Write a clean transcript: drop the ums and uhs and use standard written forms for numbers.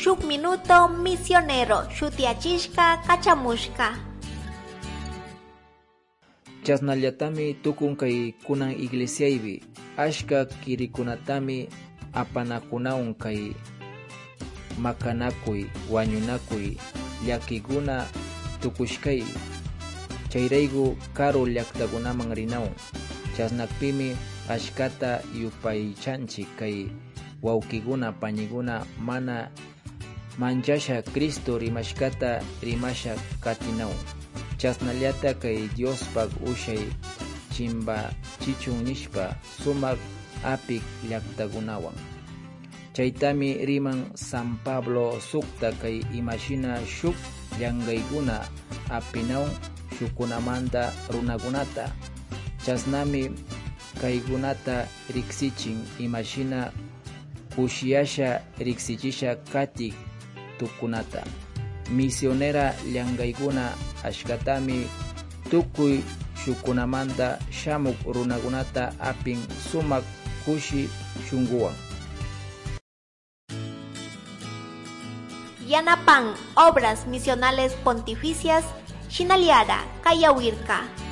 shuk minuto misionero shutiachishka kachamushka. Chasnallatami tukun kay kunan iglesiaybi ashka kirikunatami apanakunawan kay makanakuy wañunakuy llakikuna tukushkay chayrayku karu llaktakunaman rinawan chasnakpimi ashkata yupaychanchik kay wawkikuna pañikuna mana manchasha Cristo rimashkata rimasha katinawan chasnallata kay Diospak ushay chimba chichun nishpa sumak apik llaktakunawan chaytami riman San Pablo sukta kay imashina shuk llankaykuna apinawan shukunamanta runakunata chasnami kaykunata riksichin imashina kushiyasha riksichisha katik tukunata misionera llankaykuna ashkatami tukuy shukunamanta shamuk runakunata apin sumak kushi shunkuwan. Yanapan Obras Misionales Pontificias Shinaliara Kayawirka.